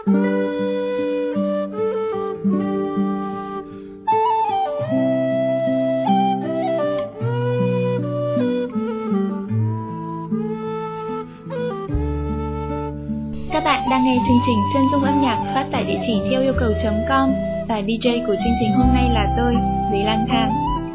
Các bạn đang nghe chương trình Chân Dung âm nhạc phát tại địa chỉ theo yêu cầu.com và DJ của chương trình hôm nay là tôi, Lý Lang Thang.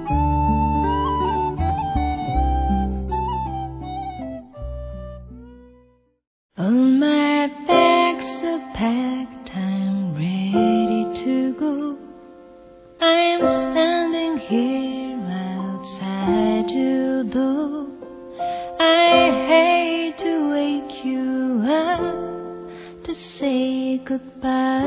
On my back's a packed, I'm ready to go. I'm standing here outside your door. I hate to wake you up to say goodbye,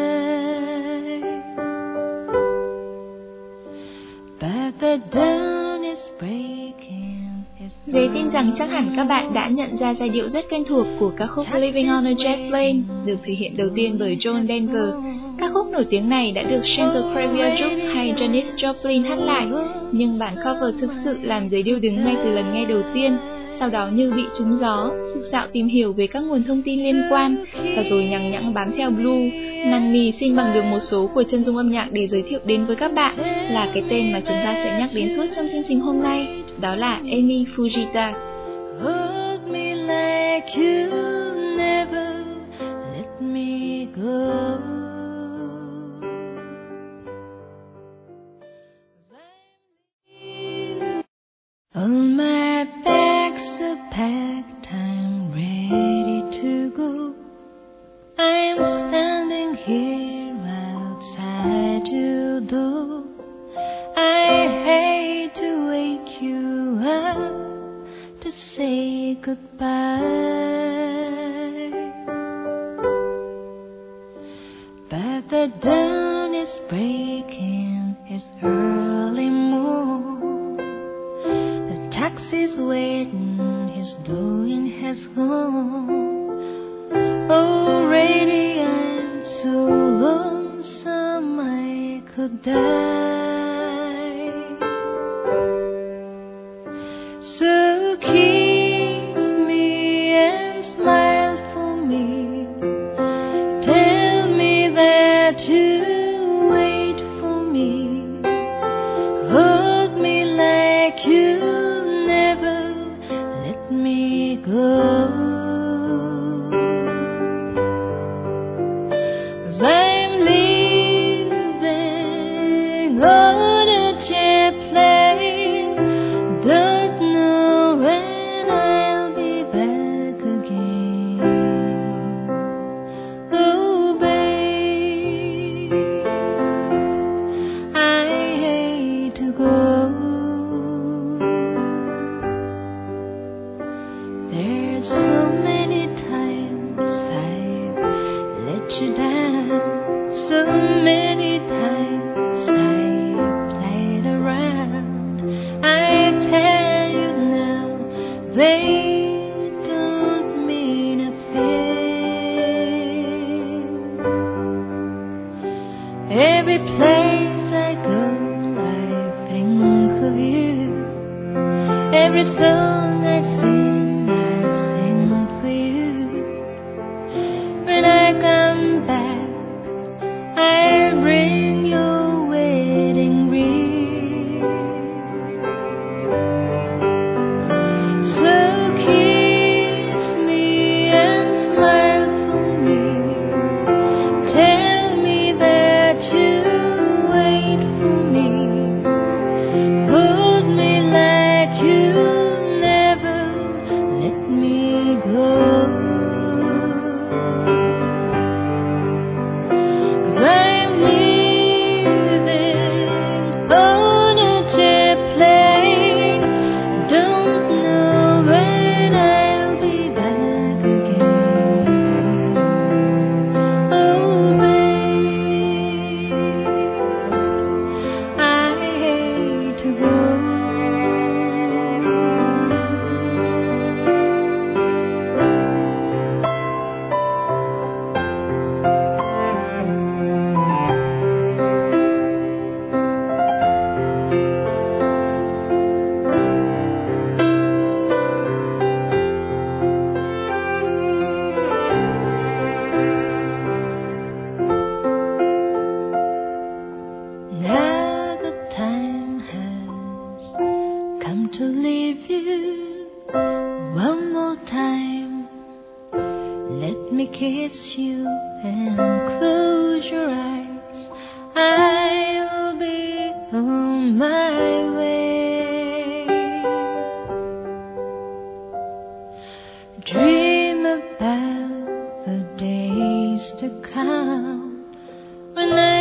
but the dawn is breaking. Dễ tin rằng chắc hẳn các bạn đã nhận ra giai điệu rất quen thuộc của ca khúc Living on a Jet Plane, được thể hiện đầu tiên bởi John Denver. Ca khúc nổi tiếng này đã được Chantal Kreviazuk hay Janis Joplin hát lại, nhưng bản cover thực sự làm giới điệu đứng ngay từ lần nghe đầu tiên. Sau đó như bị trúng gió, sục sạo tìm hiểu về các nguồn thông tin liên quan, và rồi nhằng nhẵng bám theo Blue, năn nỉ xin bằng được một số của Chân Dung âm nhạc để giới thiệu đến với các bạn là cái tên mà chúng ta sẽ nhắc đến suốt trong chương trình hôm nay, đó là Emi Fujita. Hold me like you never let me go. On my back's a packed, I'm ready to go. I'm standing here outside your door. I hate to wake you up to say goodbye, but the dawn is breaking, it's early morn. Taxi's waiting, his doing has gone. Already I'm so lonesome I could die. So kiss me and smile for me. Tell me that you wait for me. Hold me like you never let me go. 'Cause I'm leaving on a jet plane. Don't know when I'll be back again. Oh babe, I hate to go. There's so many times I've let you down. So many times I've played around. I tell you now, they don't mean a thing. Every place I go, I think of you. Every song I sing for you. When I come back, I'll bring your wedding ring. So kiss me and smile for me. Tell me that you wait for me. Hold me like you never kiss you and close your eyes, I'll be on my way. Dream about the days to come when I